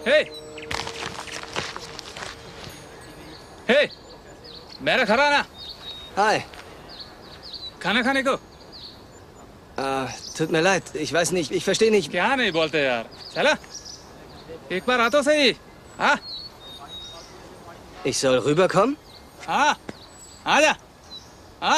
हे हे मेरा घराना। Hi. खाना खाने को? Tut mir leid, ich weiß nicht, ich verstehe nicht. क्या नहीं बोलते यार? चला एक बार आ तो सही। हाँ Ich soll rüberkommen? हाँ आजा हाँ।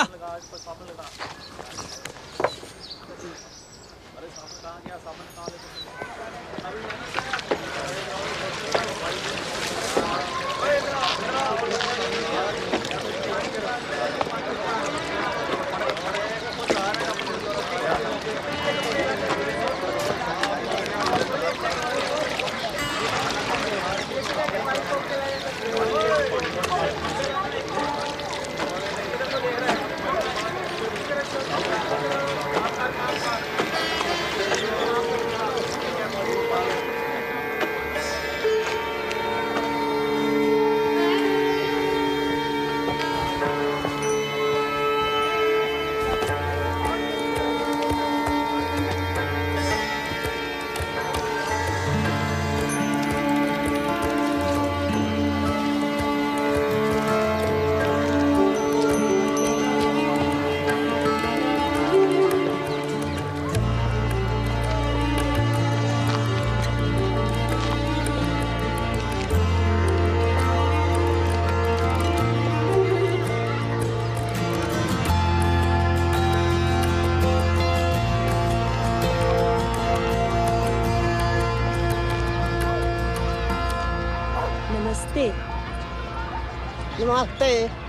नमस्ते।